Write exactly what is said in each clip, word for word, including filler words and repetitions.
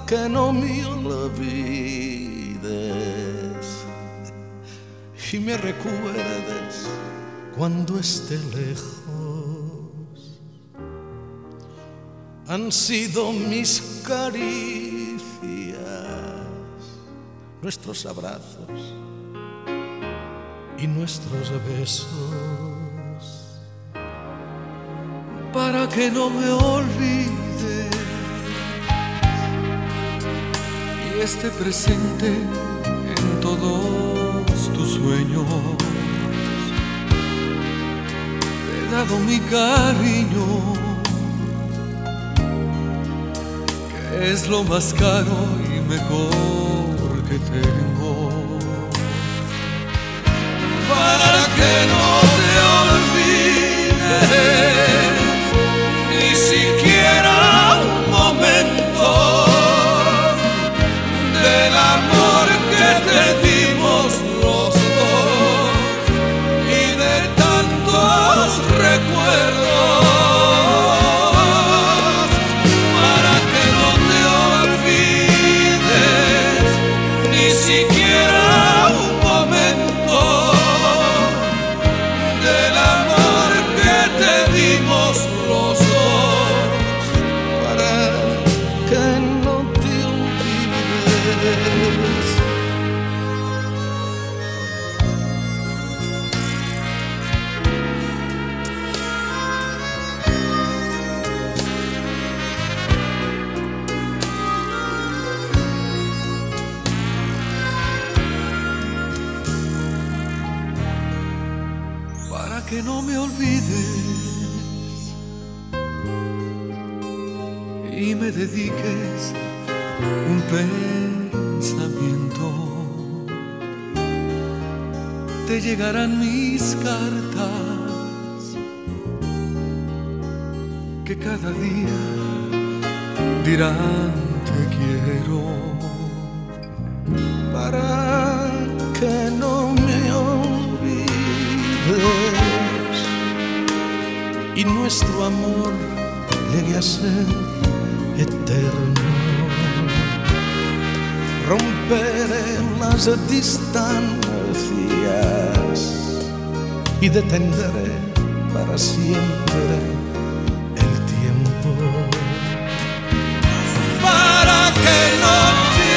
que no me olvides y me recuerdes cuando esté lejos. Han sido mis caricias, nuestros abrazos y nuestros besos, para que no me olvide y esté presente en todos tus sueños. Te he dado mi cariño, que es lo más caro y mejor que tengo, para que no te olvides ni siquiera un momento del amor que te dimos los dos y de tantos recuerdos, para que no te olvides ni siquiera un momento del amor que te dimos los dos, para que no te olvides. Para que no me olvides y me dediques un pensamiento. Te llegarán mis cartas que cada día dirán te quiero, para que no me olvides y nuestro amor llegue a ser eterno. Romperé las distancias y detendré para siempre el tiempo, para que no te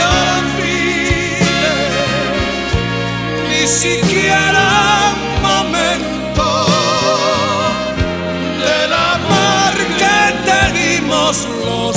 olvides ni siquiera un momento del amor que te dimos los